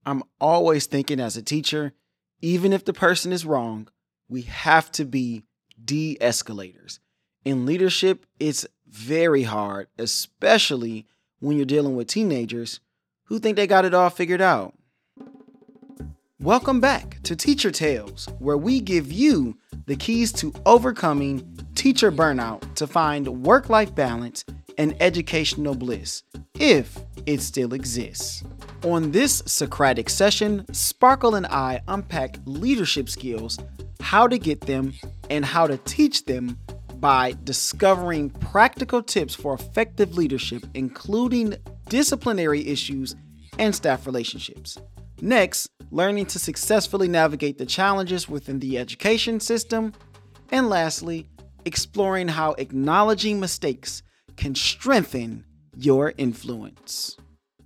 I'm always thinking as a teacher, even if the person is wrong, we have to be de-escalators. In leadership, it's very hard, especially when you're dealing with teenagers who think they got it all figured out. Welcome back to Teacher Tales, where we give you the keys to overcoming teacher burnout to find work-life balance and educational bliss, if it still exists. On this Socratic session, Sparkle and I unpack leadership skills, how to get them, and how to teach them by discovering practical tips for effective leadership, including disciplinary issues and staff relationships. Next, learning to successfully navigate the challenges within the education system. And lastly, exploring how acknowledging mistakes can strengthen your influence.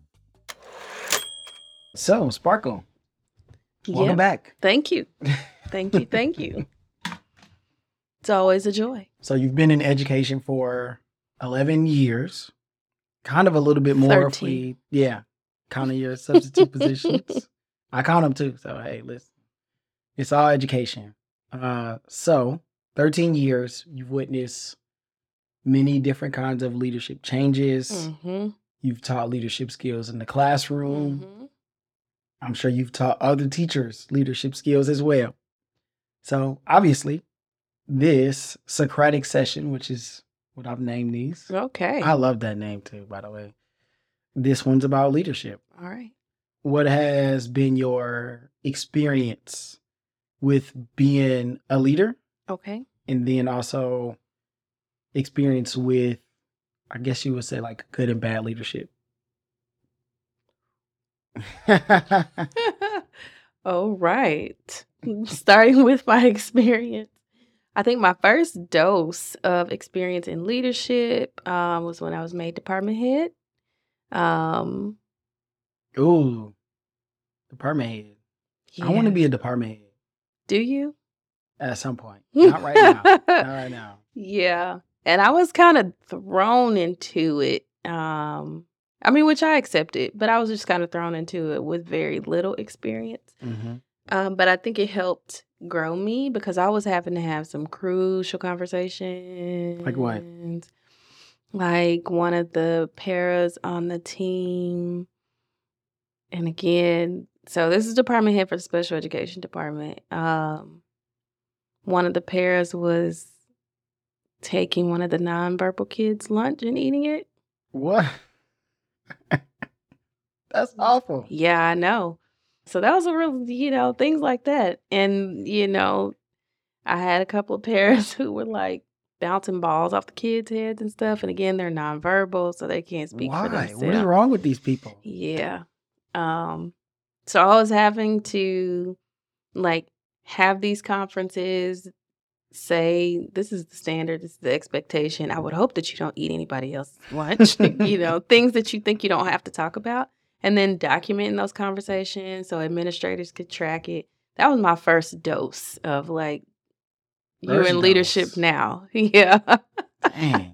So, Sparkle, welcome back. Thank you. Thank you. It's always a joy. So you've been in education for 11 years, kind of a little bit more. 13. Counting your substitute positions. I count them too. So, hey, listen, it's all education. So 13 years, you've witnessed many different kinds of leadership changes. Mm-hmm. You've taught leadership skills in the classroom. Mm-hmm. I'm sure you've taught other teachers leadership skills as well. So obviously, this Socratic session, which is what I've named these. Okay. I love that name too, by the way. This one's about leadership. All right. What has been your experience with being a leader? Okay. And then also experience with, I guess you would say, like good and bad leadership. All right. Starting with my experience. I think my first dose of experience in leadership was when I was made department head. Ooh, department head. Yeah. I want to be a department head Do you? at some point. Not right now. Not right now. Yeah. And I was kind of thrown into it. Which I accepted, but I was just kind of thrown into it with very little experience. Mm-hmm. But I think it helped grow me because I was having to have some crucial conversations. Like what? Like one of the paras on the team. And again, so this is department head for the special education department. One of the paras was taking one of the nonverbal kids' lunch and eating it. What? That's awful. Yeah, I know. So that was a real, things like that. And, I had a couple of parents who were like bouncing balls off the kids' heads and stuff. And again, they're nonverbal, so they can't speak for Why? themselves. What is wrong with these people? Yeah. So I was having to have these conferences, say, this is the standard, this is the expectation. I would hope that you don't eat anybody else's lunch, things that you think you don't have to talk about. And then documenting those conversations so administrators could track it. That was my first dose of you're in leadership now. Yeah. Dang.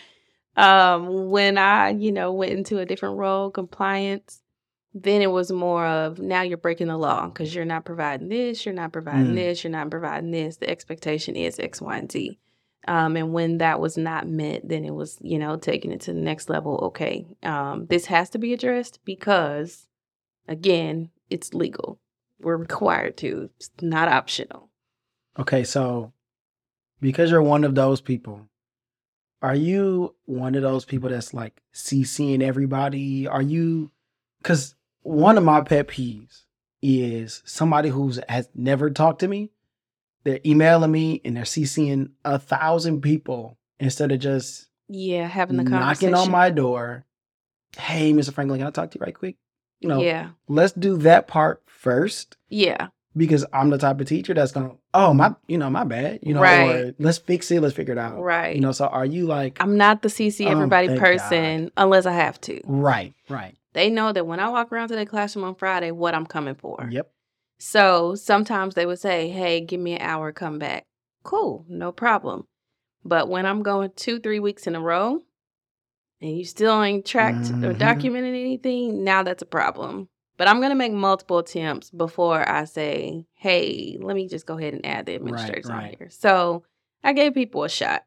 When I, went into a different role, compliance, then it was more of now you're breaking the law because you're not providing this, you're not providing this, you're not providing this. The expectation is X, Y, and Z. And when that was not met, then it was, taking it to the next level. Okay, this has to be addressed because, again, it's legal. We're required to. It's not optional. Okay, so because you're one of those people, are you one of those people that's like CCing everybody? Are you, because one of my pet peeves is somebody who has never talked to me. They're emailing me and they're CCing 1,000 people instead of just having the conversation. knocking on my door. Hey, Mr. Franklin, can I talk to you right quick? Let's do that part first. Yeah. Because I'm the type of teacher that's going to, my bad, right. Or let's fix it, let's figure it out. Right. So are you like... I'm not the CC everybody person unless I have to. Right. They know that when I walk around to their classroom on Friday, what I'm coming for. Yep. So sometimes they would say, hey, give me an hour, come back. Cool, no problem. But when I'm going 2-3 weeks in a row and you still ain't tracked or documented anything, now that's a problem. But I'm going to make multiple attempts before I say, hey, let me just go ahead and add the administrators on here. So I gave people a shot.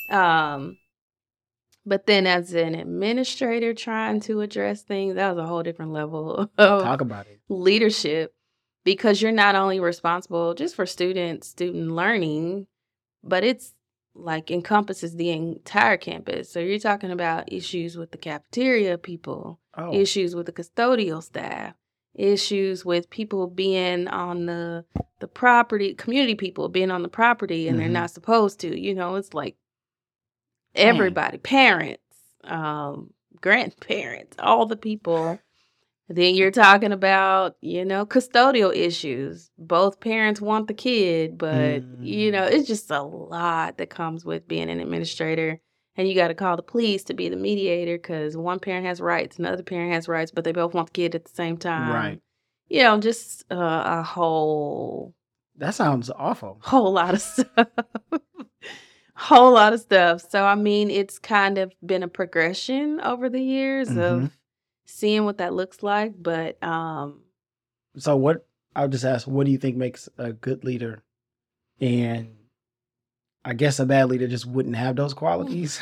But then as an administrator trying to address things, that was a whole different level of Talk about it. leadership, because you're not only responsible just for student learning, but it's like encompasses the entire campus. So you're talking about issues with the cafeteria people, issues with the custodial staff, issues with people being on the property, community people being on the property and they're not supposed to. It's like everybody, parents, grandparents, all the people. Then you're talking about, custodial issues. Both parents want the kid, but, it's just a lot that comes with being an administrator. And you got to call the police to be the mediator because one parent has rights, another parent has rights, but they both want the kid at the same time. Right. Just a whole... That sounds awful. Whole lot of stuff. Whole lot of stuff. So, I mean, it's kind of been a progression over the years of seeing what that looks like. But so I'll just ask, what do you think makes a good leader? And I guess a bad leader just wouldn't have those qualities.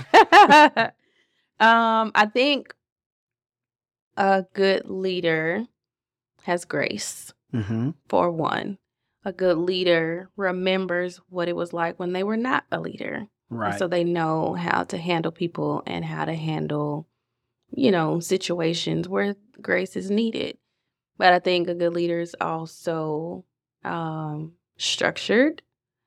I think a good leader has grace, for one. A good leader remembers what it was like when they were not a leader. Right. So they know how to handle people and how to handle situations where grace is needed. But I think a good leader is also structured,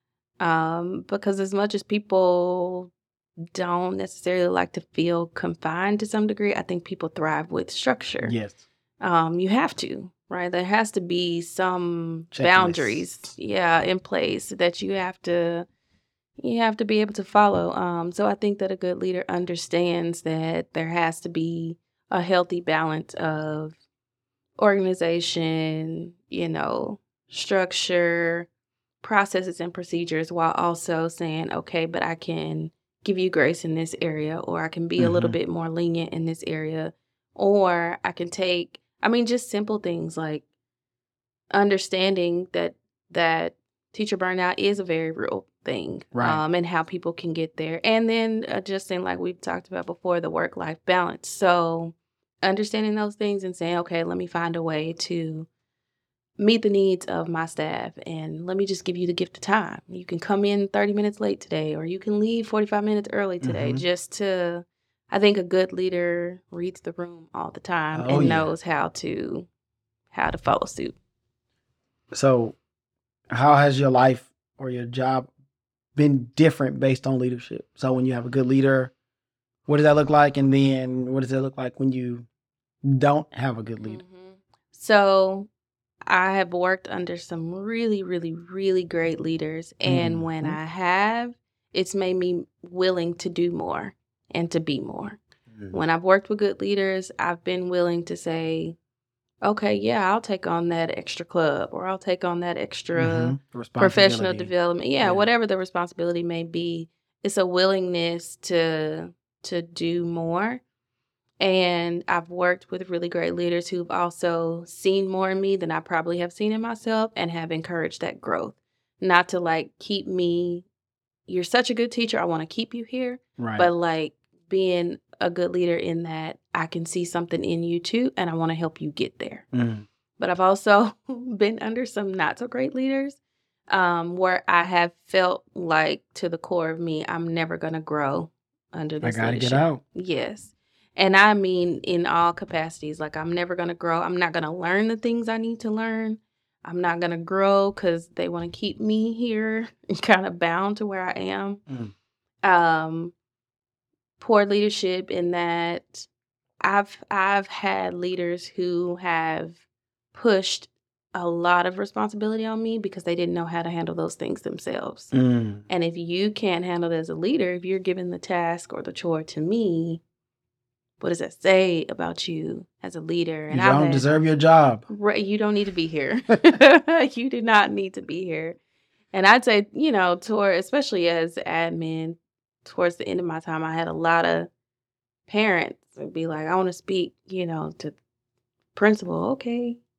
because as much as people don't necessarily like to feel confined to some degree, I think people thrive with structure. Yes. You have to, right? There has to be some boundaries, in place that you have to be able to follow. So I think that a good leader understands that there has to be a healthy balance of organization, structure, processes and procedures, while also saying, okay, but I can give you grace in this area, or I can be a little bit more lenient in this area, or I can take, just simple things like understanding that teacher burnout is a very real thing, right? And how people can get there. And then adjusting, like we've talked about before, the work-life balance. So understanding those things and saying, okay, let me find a way to meet the needs of my staff, and let me just give you the gift of time. You can come in 30 minutes late today, or you can leave 45 minutes early today, I think a good leader reads the room all the time and knows how to follow suit. So how has your life or your job been different based on leadership? So when you have a good leader, what does that look like? And then what does it look like when you don't have a good leader? So I have worked under some really, really, really great leaders. And when I have, it's made me willing to do more and to be more. When I've worked with good leaders, I've been willing to say, okay, yeah, I'll take on that extra club, or I'll take on that extra professional development. Yeah, whatever the responsibility may be. It's a willingness to do more. And I've worked with really great leaders who've also seen more in me than I probably have seen in myself, and have encouraged that growth. Not to keep me, you're such a good teacher, I want to keep you here. Right. But being a good leader in that I can see something in you too, and I want to help you get there. But I've also been under some not so great leaders, where I have felt like to the core of me, I'm never going to grow under this leadership. I got to get out. Yes. And I mean, in all capacities, I'm never going to grow. I'm not going to learn the things I need to learn. I'm not going to grow because they want to keep me here and kind of bound to where I am. Poor leadership in that I've had leaders who have pushed a lot of responsibility on me because they didn't know how to handle those things themselves. And if you can't handle it as a leader, if you're given the task or the chore to me, what does that say about you as a leader? And you don't deserve your job. Right, you don't need to be here. You do not need to be here. And I'd say, especially as admin, towards the end of my time, I had a lot of parents would be like, I want to speak, to principal. Okay,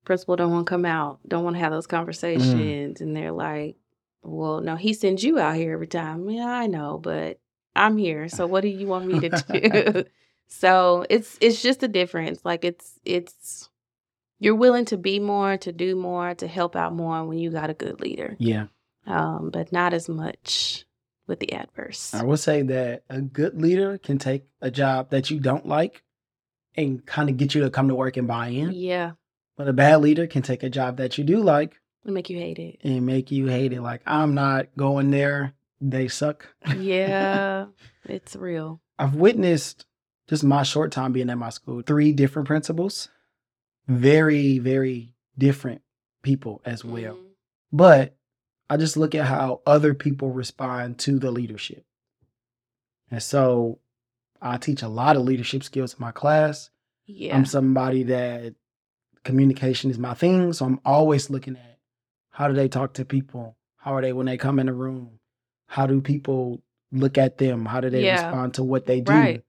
principal don't want to come out, don't want to have those conversations, and they're like, "Well, no, he sends you out here every time." Yeah, I know, but I'm here. So what do you want me to do? So it's just a difference. Like it's you're willing to be more, to do more, to help out more when you got a good leader. Yeah. But not as much with the adverse. I would say that a good leader can take a job that you don't like and kind of get you to come to work and buy in. Yeah. But a bad leader can take a job that you do like and make you hate it. and make you hate it. Like, I'm not going there. They suck. Yeah, it's real. I've witnessed, just my short time being at my school, 3 different principals. Very, very different people as well. Mhm. But I just look at how other people respond to the leadership. And so I teach a lot of leadership skills in my class. Yeah. I'm somebody that communication is my thing. So I'm always looking at how do they talk to people? How are they when they come in the room? How do people look at them? How do they Yeah. respond to what they do? Right.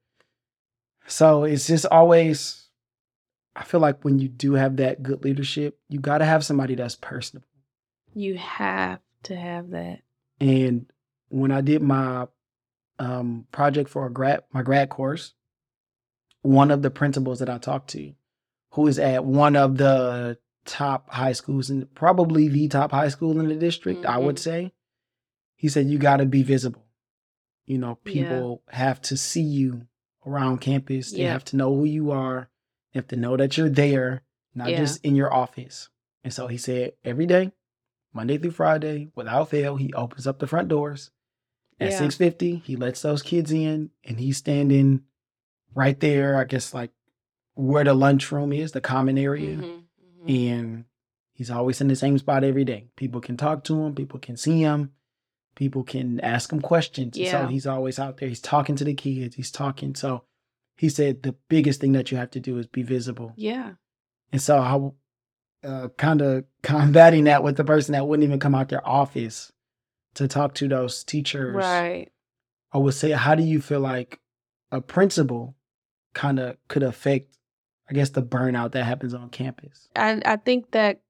So it's just always, I feel like when you do have that good leadership, you got to have somebody that's personable. You have to have that. And when I did my project for my grad course, one of the principals that I talked to, who is at one of the top high schools, and probably the top high school in the district, I would say, he said, you got to be visible. You know, people have to see you around campus. They have to know who you are. They have to know that you're there, not just in your office. And so he said, every day, Monday through Friday, without fail, he opens up the front doors. At 6:50, he lets those kids in, and he's standing right there, I guess, like where the lunchroom is, the common area. And he's always in the same spot every day. People can talk to him. People can see him. People can ask him questions. And so he's always out there. He's talking to the kids. He's talking. So he said the biggest thing that you have to do is be visible. Yeah. And so I kind of combating that with the person that wouldn't even come out their office to talk to those teachers. Right. I would say, how do you feel like a principal kind of could affect, I guess, the burnout that happens on campus? I think that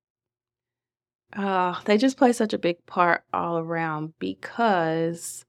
they just play such a big part all around because,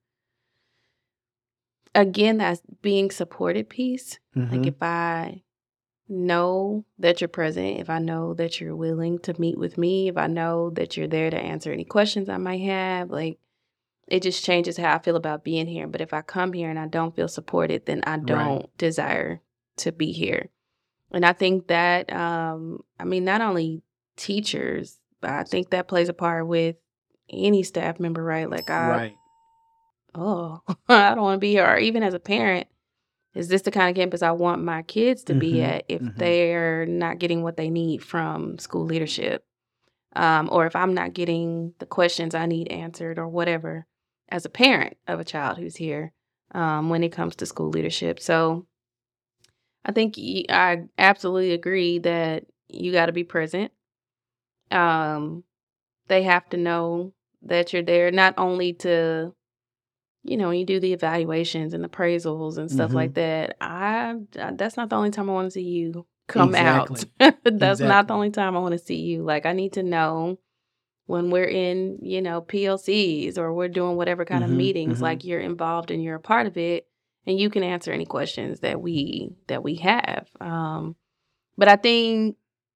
again, that's being supported piece. Like if I know that you're present, if I know that you're willing to meet with me, if I know that you're there to answer any questions I might have, like it just changes how I feel about being here. But if I come here and I don't feel supported, then I don't desire to be here. And I think that, I mean, not only teachers, but I think that plays a part with any staff member, right? Like I don't want to be here. Or even as a parent, is this the kind of campus I want my kids to be at if they're not getting what they need from school leadership? Or if I'm not getting the questions I need answered or whatever as a parent of a child who's here when it comes to school leadership. So I think I absolutely agree that you got to be present. They have to know that you're there, not only to, you know, when you do the evaluations and appraisals and stuff like that. That's not the only time I want to see you come out. That's not the only time I want to see you. Like, I need to know when we're in, you know, PLCs or we're doing whatever kind of meetings, like you're involved and you're a part of it, and you can answer any questions that we have. But I think,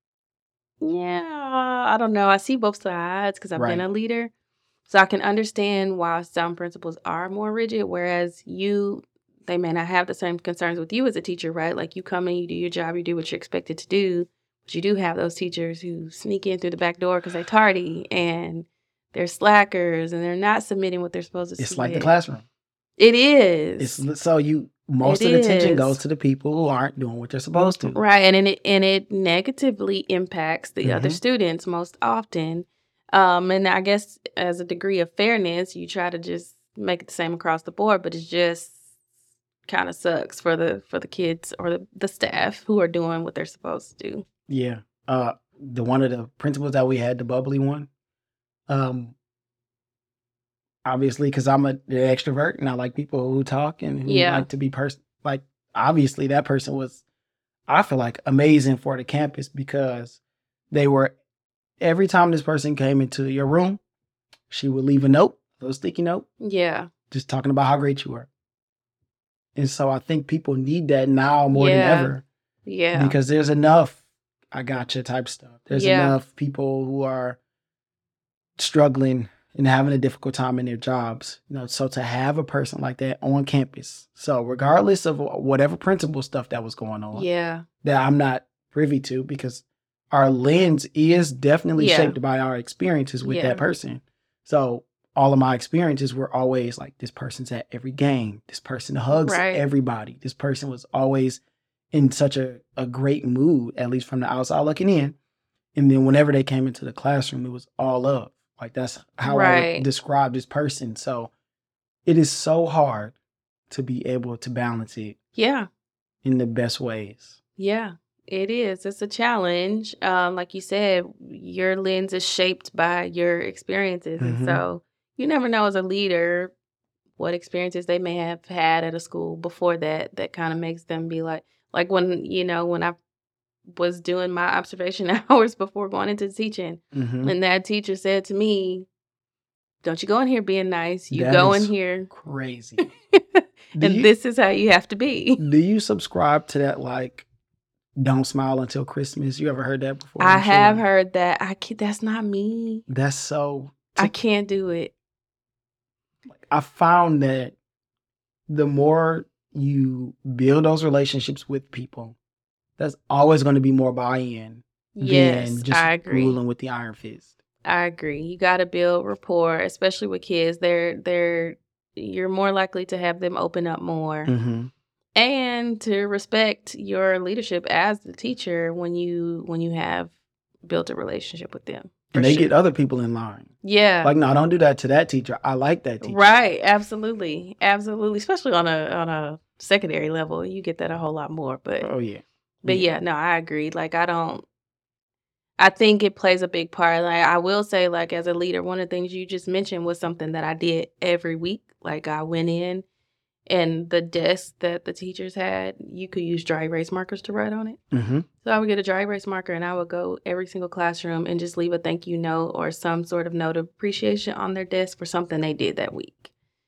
I don't know. I see both sides because I've been a leader. So I can understand why some principals are more rigid, whereas they may not have the same concerns with you as a teacher, right? Like you come in, you do your job, you do what you're expected to do. But you do have those teachers who sneak in through the back door because they're tardy and they're slackers and they're not submitting what they're supposed to submit. It's like the classroom. It is. Most of the attention goes to the people who aren't doing what they're supposed to. Right. And it negatively impacts the other students most often. And I guess as a degree of fairness, you try to just make it the same across the board, but it just kind of sucks for the kids or the staff who are doing what they're supposed to do. Yeah. One of the principals that we had, the bubbly one, obviously, because I'm an extrovert and I like people who talk and who like to be obviously that person was, I feel like, amazing for the campus because every time this person came into your room, she would leave a note, a little sticky note, Yeah. just talking about how great you were. And so I think people need that now more than ever. Yeah. Because there's enough I gotcha type stuff. There's Yeah. enough people who are struggling and having a difficult time in their jobs. So to have a person like that on campus. So regardless of whatever principal stuff that was going on, that I'm not privy to, because our lens is definitely shaped by our experiences with that person. So all of my experiences were always like, this person's at every game. This person hugs everybody. This person was always in such a great mood, at least from the outside looking in. And then whenever they came into the classroom, it was all love. Like, that's how I would describe this person. So it is so hard to be able to balance it in the best ways. Yeah, it is. It's a challenge. Like you said, your lens is shaped by your experiences. And so you never know as a leader what experiences they may have had at a school before that kind of makes them be like when I was doing my observation hours before going into teaching, and that teacher said to me, "Don't you go in here being nice. You go in here crazy. This is how you have to be." Do you subscribe to that, like, don't smile until Christmas? You ever heard that before? I have heard that. That's not me. That's so... I can't do it. I found that the more you build those relationships with people, that's always going to be more buy-in than just ruling with the iron fist. I agree. You got to build rapport, especially with kids. You're more likely to have them open up more, and to respect your leadership as the teacher when you have built a relationship with them. And they get other people in line. Yeah. Like, no, don't do that to that teacher. I like that teacher. Right. Absolutely. Absolutely. Especially on a secondary level, you get that a whole lot more. But no, I agree. Like, I think it plays a big part. Like, I will say, like, as a leader, one of the things you just mentioned was something that I did every week. Like, I went in, and the desk that the teachers had, you could use dry erase markers to write on it. So I would get a dry erase marker, and I would go every single classroom and just leave a thank you note or some sort of note of appreciation on their desk for something they did that week.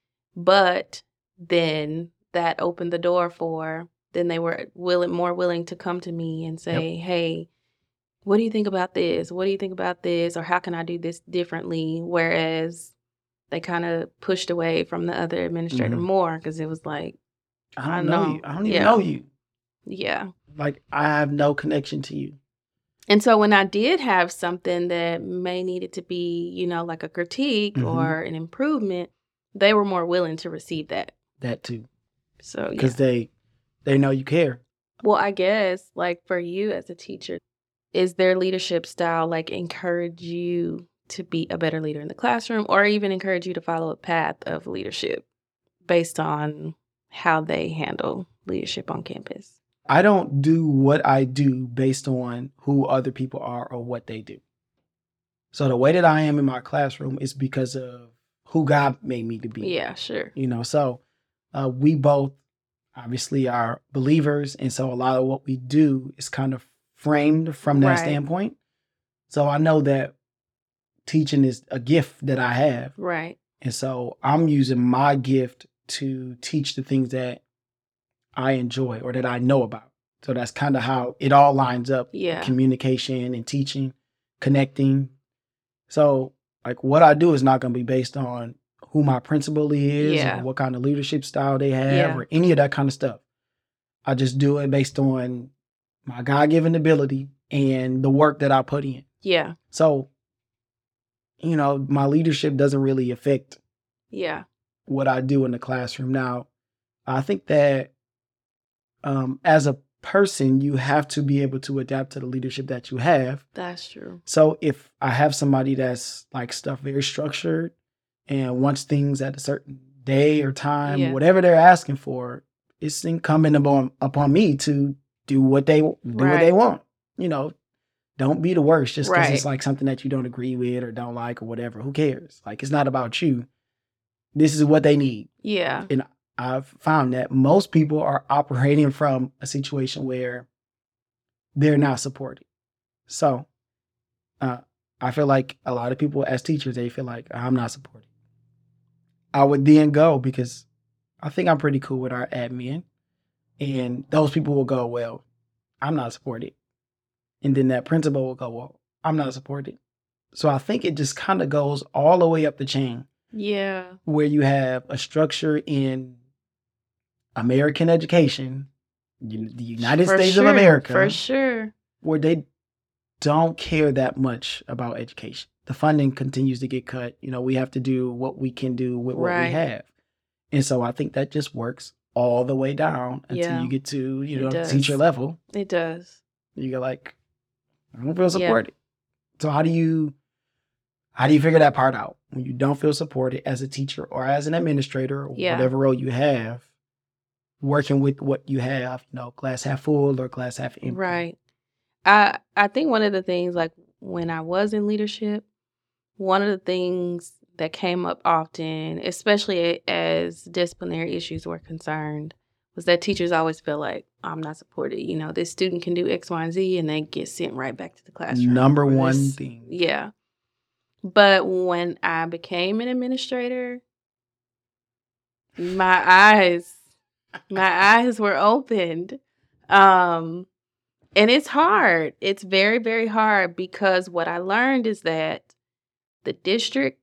But then that opened the door then they were more willing to come to me and say, hey, what do you think about this? What do you think about this? Or how can I do this differently? Whereas they kind of pushed away from the other administrator more, because it was like, I don't know you. I don't even know you. Yeah. Like, I have no connection to you. And so when I did have something that may needed to be, like a critique or an improvement, they were more willing to receive that. That too. So, because they know you care. Well, I guess, like, for you as a teacher, is their leadership style, like, encourage you to be a better leader in the classroom, or even encourage you to follow a path of leadership based on how they handle leadership on campus? I don't do what I do based on who other people are or what they do. So the way that I am in my classroom is because of who God made me to be. Yeah, sure. So we both obviously are believers. And so a lot of what we do is kind of framed from that standpoint. So I know that teaching is a gift that I have. Right. And so I'm using my gift to teach the things that I enjoy or that I know about. So that's kind of how it all lines up. Yeah. Communication and teaching, connecting. So, like, what I do is not going to be based on who my principal is or what kind of leadership style they have or any of that kind of stuff. I just do it based on my God-given ability and the work that I put in. Yeah. So, my leadership doesn't really affect what I do in the classroom. Now, I think that as a person, you have to be able to adapt to the leadership that you have. That's true. So if I have somebody that's like stuff very structured and wants things at a certain day or time, whatever they're asking for, it's incumbent upon me to do what they want. Don't be the worst just because it's like something that you don't agree with or don't like or whatever. Who cares? Like, it's not about you. This is what they need. Yeah. And I've found that most people are operating from a situation where they're not supported. So I feel like a lot of people as teachers, they feel like I'm not supported. I would then go because I think I'm pretty cool with our admin, and those people will go, well, I'm not supported. And then that principal will go, well, I'm not supported. So I think it just kind of goes all the way up the chain. Yeah. Where you have a structure in American education, the United States of America. For sure. Where they don't care that much about education. The funding continues to get cut. We have to do what we can do with what we have. And so I think that just works all the way down until you get to, the teacher level. It does. You get like, I don't feel supported. So how do you figure that part out when you don't feel supported as a teacher or as an administrator or whatever role you have, working with what you have, glass half full or glass half empty? Right. I think one of the things, like when I was in leadership, one of the things that came up often, especially as disciplinary issues were concerned, was that teachers always feel like, I'm not supported. This student can do X, Y, and Z, and they get sent right back to the classroom. Number one thing. Yeah. But when I became an administrator, my eyes were opened. And it's hard. It's very, very hard, because what I learned is that the district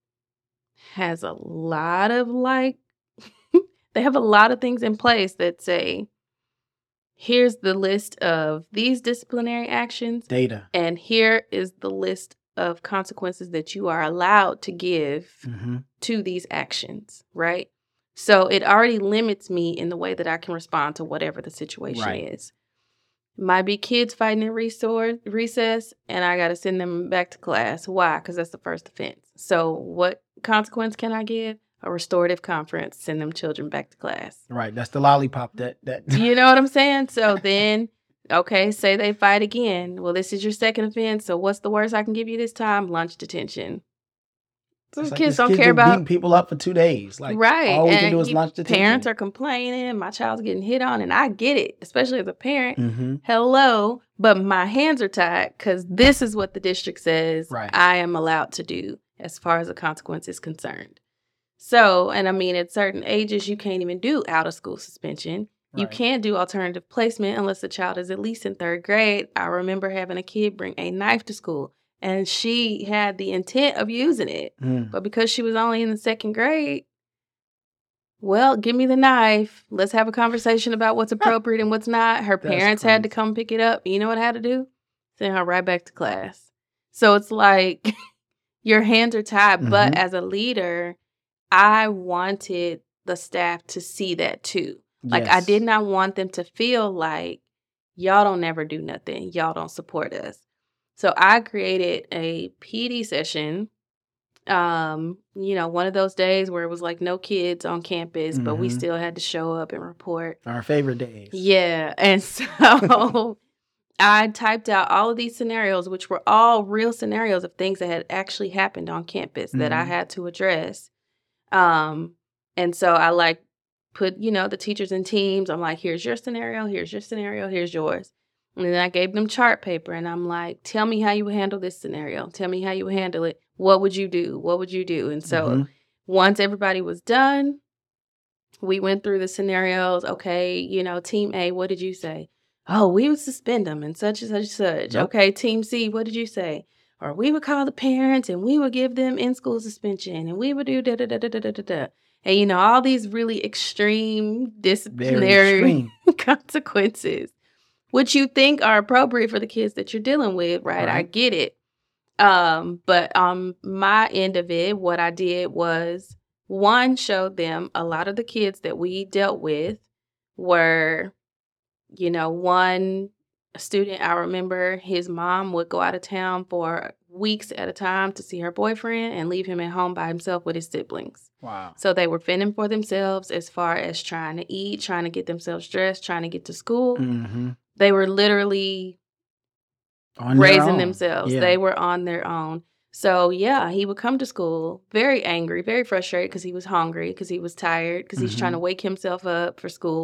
has a lot of they have a lot of things in place that say, here's the list of these disciplinary actions. Data. And here is the list of consequences that you are allowed to give to these actions, right? So it already limits me in the way that I can respond to whatever the situation is. Might be kids fighting in recess, and I got to send them back to class. Why? Because that's the first offense. So what consequence can I give? A restorative conference, send them children back to class. Right. That's the lollipop that. You know what I'm saying? So then, okay, say they fight again. Well, this is your second offense. So what's the worst I can give you this time? Lunch detention. So kids don't care about beating people up for 2 days. All we can do is lunch detention. Parents are complaining. My child's getting hit on, and I get it, especially as a parent. Hello, but my hands are tied because this is what the district says I am allowed to do as far as the consequence is concerned. So, and I mean, at certain ages, you can't even do out-of-school suspension. You can't do alternative placement unless the child is at least in 3rd grade. I remember having a kid bring a knife to school, and she had the intent of using it. But because she was only in the 2nd grade, well, give me the knife. Let's have a conversation about what's appropriate and what's not. Her parents had to come pick it up. You know what I had to do? Send her right back to class. So it's like your hands are tied. But as a leader, I wanted the staff to see that too. Like, I did not want them to feel like, y'all don't never do nothing. Y'all don't support us. So I created a PD session, one of those days where it was like no kids on campus, but we still had to show up and report. Our favorite days. Yeah. And so I typed out all of these scenarios, which were all real scenarios of things that had actually happened on campus that I had to address. And so I put, the teachers in teams. I'm like, here's your scenario, here's yours. And then I gave them chart paper, and I'm like, tell me how you would handle this scenario. Tell me how you would handle it. What would you do? And so once everybody was done, we went through the scenarios. Okay, team A, what did you say? Oh, we would suspend them and such and such and such. Yep. Okay, team C, what did you say? Or we would call the parents and we would give them in-school suspension and we would do da-da-da-da-da-da-da. And, all these really extreme disciplinary consequences, which you think are appropriate for the kids that you're dealing with, right? I get it. But on my end of it, what I did was, one, showed them a lot of the kids that we dealt with were, one student, I remember his mom would go out of town for weeks at a time to see her boyfriend and leave him at home by himself with his siblings. Wow. So they were fending for themselves as far as trying to eat, trying to get themselves dressed, trying to get to school. They were literally raising themselves. Yeah. They were on their own. So, he would come to school very angry, very frustrated because he was hungry, because he was tired, because he's trying to wake himself up for school.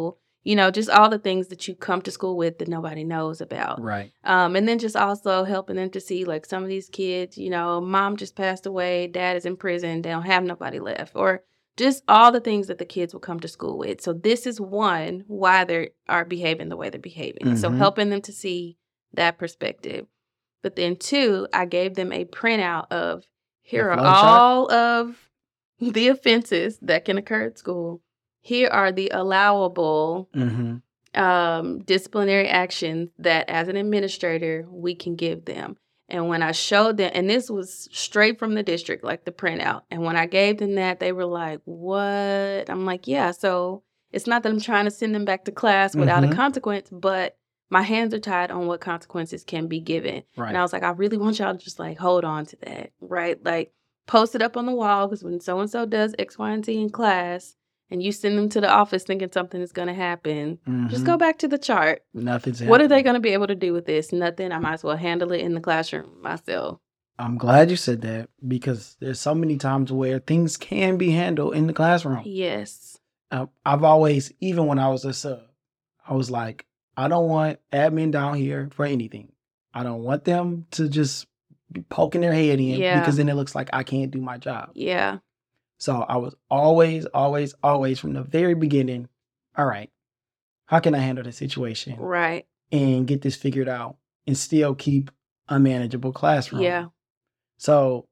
just all the things that you come to school with that nobody knows about. Right. And then just also helping them to see, like, some of these kids, mom just passed away, dad is in prison, they don't have nobody left, or just all the things that the kids will come to school with. So this is one, why they are behaving the way they're behaving. So helping them to see that perspective. But then two, I gave them a printout of, here are all of the offenses that can occur at school. Here are the allowable disciplinary actions that, as an administrator, we can give them. And when I showed them, and this was straight from the district, like the printout. And when I gave them that, they were like, what? I'm like, yeah. So it's not that I'm trying to send them back to class without a consequence, but my hands are tied on what consequences can be given. Right. And I was like, I really want y'all to just like hold on to that, right? Like post it up on the wall, because when so-and-so does X, Y, and Z in class, and you send them to the office thinking something is going to happen, just go back to the chart. Nothing's happening. What are they going to be able to do with this? Nothing. I might as well handle it in the classroom myself. I'm glad you said that, because there's so many times where things can be handled in the classroom. Yes. I've always, even when I was a sub, I was like, I don't want admin down here for anything. I don't want them to just be poking their head in, because then it looks like I can't do my job. Yeah. So I was always from the very beginning, all right, how can I handle the situation? Right. And get this figured out and still keep a manageable classroom. Yeah. So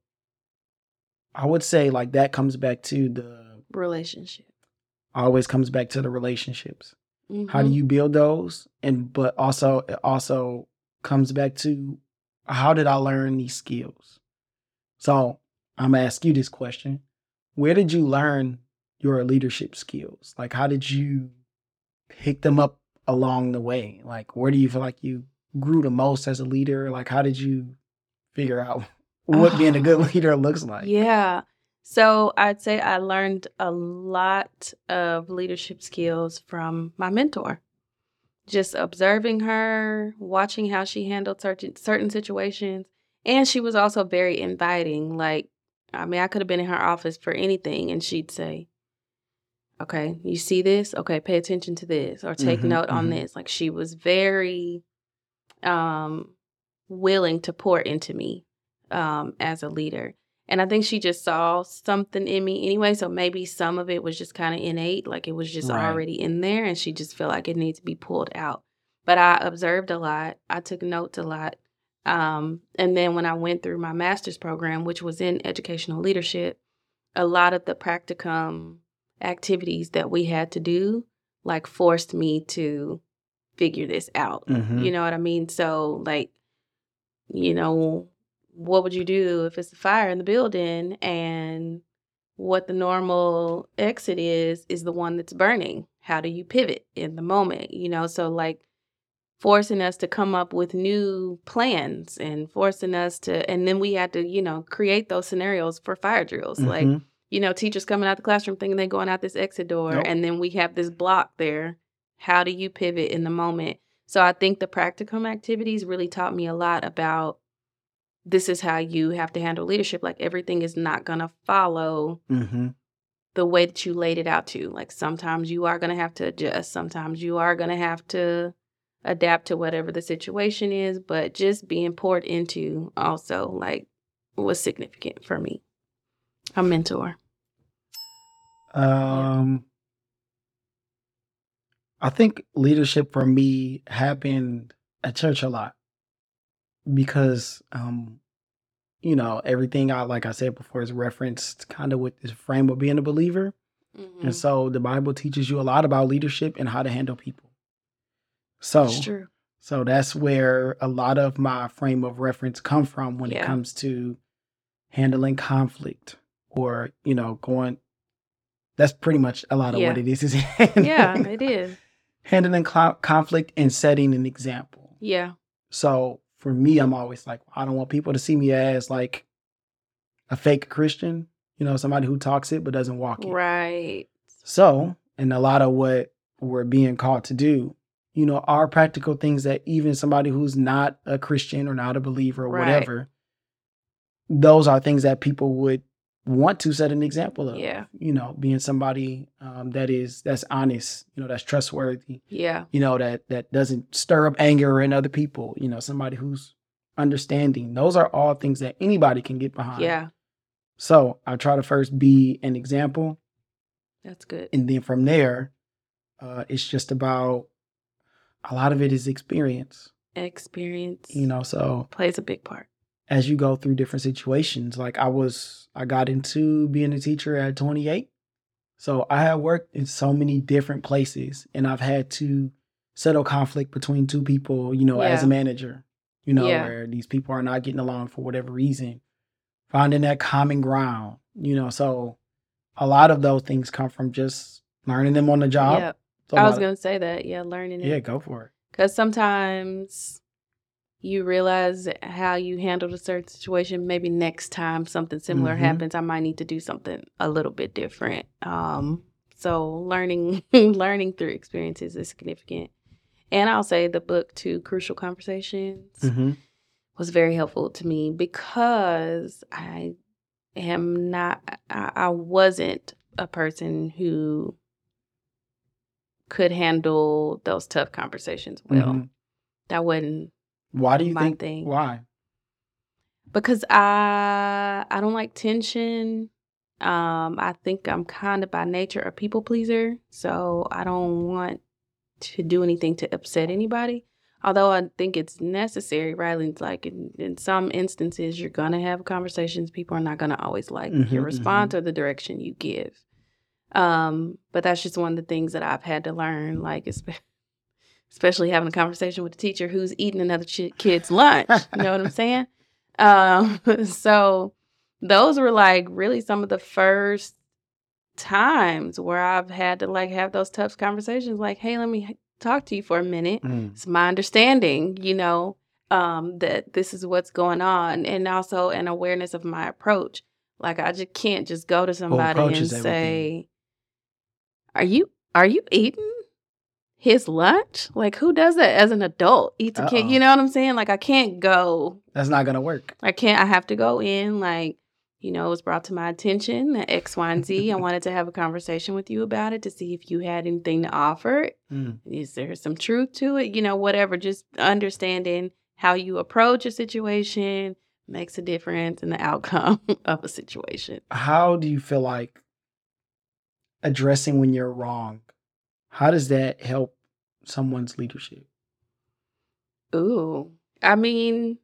I would say like that comes back to the relationship. Always comes back to the relationships. How do you build those? But also it also comes back to, how did I learn these skills? So I'm gonna ask you this question. Where did you learn your leadership skills? Like, how did you pick them up along the way? Like, where do you feel like you grew the most as a leader? Like, how did you figure out what being a good leader looks like? Yeah. So I'd say I learned a lot of leadership skills from my mentor. Just observing her, watching how she handled certain situations. And she was also very inviting. Like, I mean, I could have been in her office for anything, and she'd say, okay, you see this? Okay, pay attention to this, or take note on this. Like, she was very willing to pour into me as a leader. And I think she just saw something in me anyway, so maybe some of it was just kind of innate, like it was just already in there, and she just felt like it needed to be pulled out. But I observed a lot. I took notes a lot. And then when I went through my master's program, which was in educational leadership, a lot of the practicum activities that we had to do, like, forced me to figure this out. You know what I mean? So, like, what would you do if it's a fire in the building and what the normal exit is the one that's burning? How do you pivot in the moment? So like forcing us to come up with new plans and forcing us to, and then we had to, create those scenarios for fire drills. Like, teachers coming out the classroom thinking they're going out this exit door, and then we have this block there. How do you pivot in the moment? So I think the practicum activities really taught me a lot about, this is how you have to handle leadership. Like, everything is not going to follow the way that you laid it out to. Like, sometimes you are going to have to adjust. Sometimes you are going to have to adapt to whatever the situation is. But just being poured into also, like, was significant for me. A mentor. I think leadership for me happened at church a lot. Because, everything like I said before, is referenced kind of with this frame of being a believer. And so the Bible teaches you a lot about leadership and how to handle people. So, that's true. So that's where a lot of my frame of reference come from when it comes to handling conflict or, that's pretty much a lot of what it is. Yeah, it is. Handling conflict and setting an example. Yeah. So for me, I'm always like, I don't want people to see me as like a fake Christian, somebody who talks it but doesn't walk it. Right. So, and a lot of what we're being called to do, are practical things that even somebody who's not a Christian or not a believer or whatever, those are things that people would want to set an example of. Yeah. Being somebody that's honest, that's trustworthy. Yeah. That doesn't stir up anger in other people. Somebody who's understanding. Those are all things that anybody can get behind. Yeah. So I try to first be an example. That's good. And then from there, it's just about, a lot of it is experience. Experience. So plays a big part. As you go through different situations, like I got into being a teacher at 28. So I have worked in so many different places, and I've had to settle conflict between two people, as a manager, where these people are not getting along for whatever reason, finding that common ground, so a lot of those things come from just learning them on the job. Yeah. So I was going to say that. Yeah. Learning it. Yeah, go for it. Because sometimes you realize how you handled a certain situation. Maybe next time something similar happens, I might need to do something a little bit different. So learning through experiences is significant. And I'll say the book too, Crucial Conversations, was very helpful to me because I wasn't a person who could handle those tough conversations well. That wasn't Why do you my think? thing. Why? Because I don't like tension. I think I'm kind of by nature a people pleaser, so I don't want to do anything to upset anybody. Although I think it's necessary, right? It's like in some instances, you're gonna have conversations. People are not gonna always like your response or the direction you give. But that's just one of the things that I've had to learn, like especially having a conversation with a teacher who's eating another kid's lunch. You know what I'm saying? So those were like really some of the first times where I've had to like have those tough conversations. Like, hey, let me talk to you for a minute. It's my understanding, that this is what's going on, and also an awareness of my approach. Like, I just can't just go to somebody and say, everything. Are you eating his lunch? Like, who does that as an adult? Eats a kid, you know what I'm saying? Like, I can't go. That's not gonna work. I have to go in like, it was brought to my attention that X, Y, and Z. I wanted to have a conversation with you about it to see if you had anything to offer. Is there some truth to it? Whatever. Just understanding how you approach a situation makes a difference in the outcome of a situation. How do you feel like addressing when you're wrong, how does that help someone's leadership? Ooh, I mean,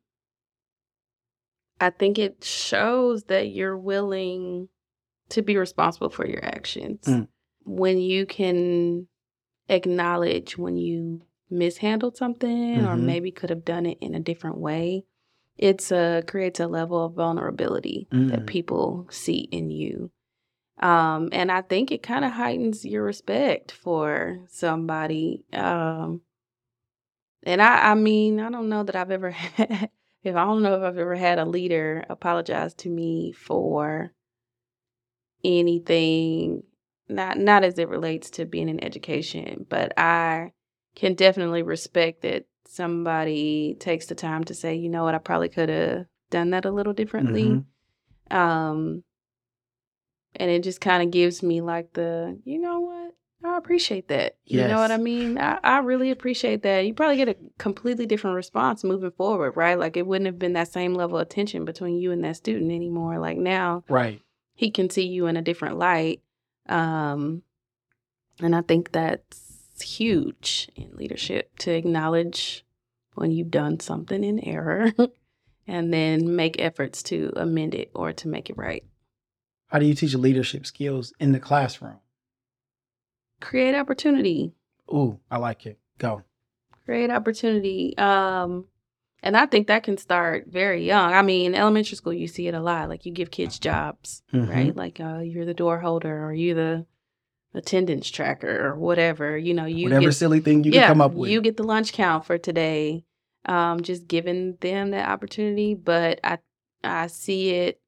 I think it shows that you're willing to be responsible for your actions. When you can acknowledge when you mishandled something or maybe could have done it in a different way, it creates a level of vulnerability that people see in you. And I think it kind of heightens your respect for somebody. And I mean, I don't know that I've ever had, I don't know if I've ever had a leader apologize to me for anything, not as it relates to being in education, but I can definitely respect that somebody takes the time to say, you know what, I probably could have done that a little differently. And it just kind of gives me like you know what? I appreciate that. You know what I mean? I really appreciate that. You probably get a completely different response moving forward, right? Like it wouldn't have been that same level of tension between you and that student anymore. Like now, right, he can see you in a different light. And I think that's huge in leadership, to acknowledge when you've done something in error and then make efforts to amend it or to make it right. How do you teach leadership skills in the classroom? Create opportunity. Ooh, I like it. Go. Create opportunity. And I think that can start very young. I mean, elementary school, you see it a lot. Like you give kids jobs, right? Like you're the door holder or you're the attendance tracker or whatever. Whatever silly thing you can come up with. You get the lunch count for today. Just giving them that opportunity. But I see it.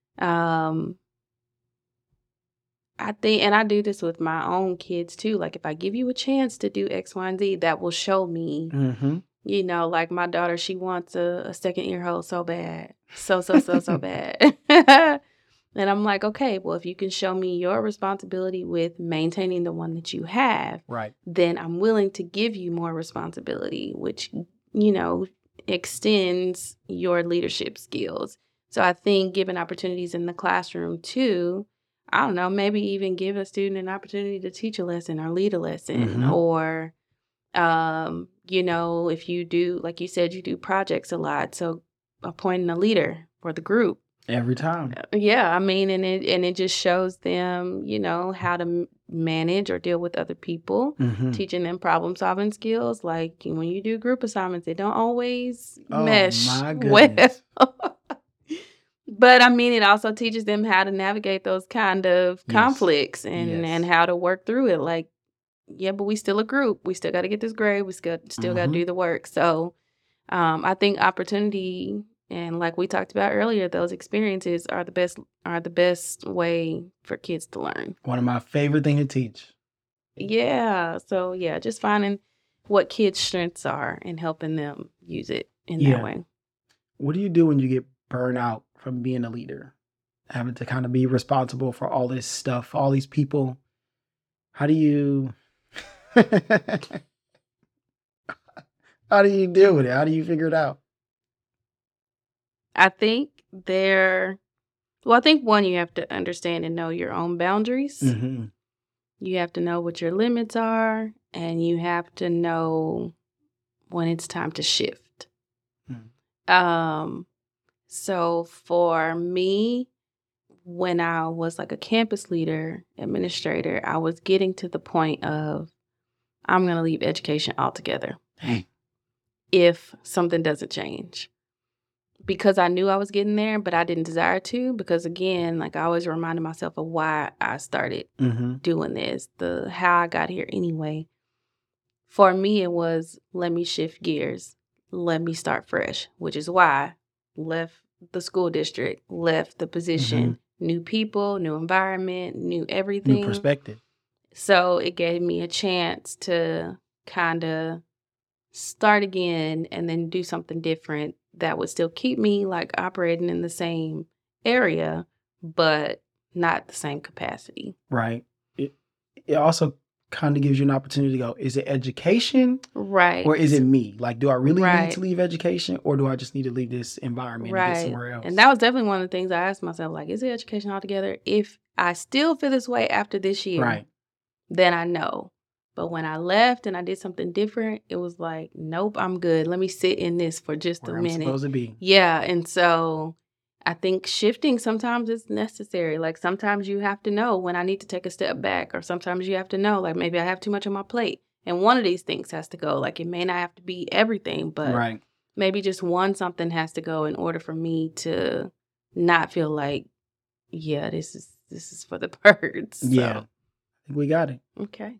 I think, and I do this with my own kids too. Like if I give you a chance to do X, Y, and Z, that will show me, like my daughter, she wants a second ear hole so bad. So bad. And I'm like, okay, well, if you can show me your responsibility with maintaining the one that you have, Right. then I'm willing to give you more responsibility, which, extends your leadership skills. So I think given opportunities in the classroom too, I don't know, maybe even give a student an opportunity to teach a lesson or lead a lesson, or, if you do, like you said, you do projects a lot. So appointing a leader for the group. Every time. Yeah, I mean, and it just shows them, how to manage or deal with other people, teaching them problem solving skills. Like when you do group assignments, they don't always mesh my well. goodness. But I mean, it also teaches them how to navigate those kind of conflicts Yes. and how to work through it. Like, yeah, but we still a group. We still got to get this grade. We still got to do the work. So I think opportunity, and like we talked about earlier, those experiences are the best way for kids to learn. One of my favorite things to teach. Yeah. So yeah, just finding what kids' strengths are and helping them use it in that way. What do you do when you get burned out from being a leader? Having to kind of be responsible for all this stuff, all these people. How do you how do you deal with it? How do you figure it out? I think one, you have to understand and know your own boundaries. You have to know what your limits are, and you have to know when it's time to shift. So for me, when I was like a campus leader, administrator, I was getting to the point of, I'm going to leave education altogether. If something doesn't change. Because I knew I was getting there, but I didn't desire to, because again, like I always reminded myself of why I started doing this, how I got here anyway. For me, it was, let me shift gears. Let me start fresh, which is why I left the school district, left the position, new people, new environment, new everything. New perspective. So it gave me a chance to kind of start again and then do something different that would still keep me like operating in the same area, but not the same capacity. Right. It also kind of gives you an opportunity to go, is it education? Right. Or is it me? Like, do I really need to leave education, or do I just need to leave this environment and get somewhere else? And that was definitely one of the things I asked myself, like, is it education altogether? If I still feel this way after this year, then I know. But when I left and I did something different, it was like, nope, I'm good. Let me sit in this for just a minute. I'm supposed to be. Yeah. And so I think shifting sometimes is necessary. Like sometimes you have to know when I need to take a step back, or sometimes you have to know, like maybe I have too much on my plate and one of these things has to go. Like it may not have to be everything, but maybe just something has to go in order for me to not feel like, yeah, this is for the birds. Yeah. I think we got it. Okay.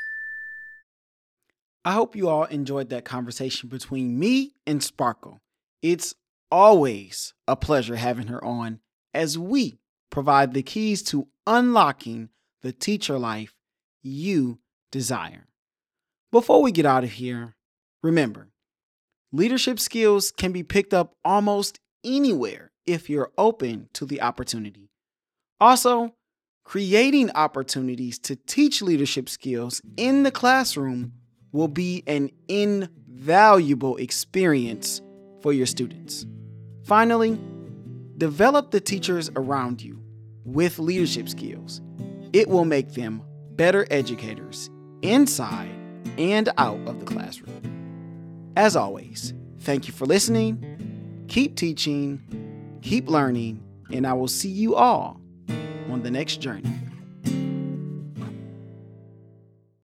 I hope you all enjoyed that conversation between me and Sparkle. It's always a pleasure having her on as we provide the keys to unlocking the teacher life you desire. Before we get out of here, remember, leadership skills can be picked up almost anywhere if you're open to the opportunity. Also, creating opportunities to teach leadership skills in the classroom will be an invaluable experience for your students. Finally, develop the teachers around you with leadership skills. It will make them better educators inside and out of the classroom. As always, thank you for listening. Keep teaching, keep learning, and I will see you all on the next journey.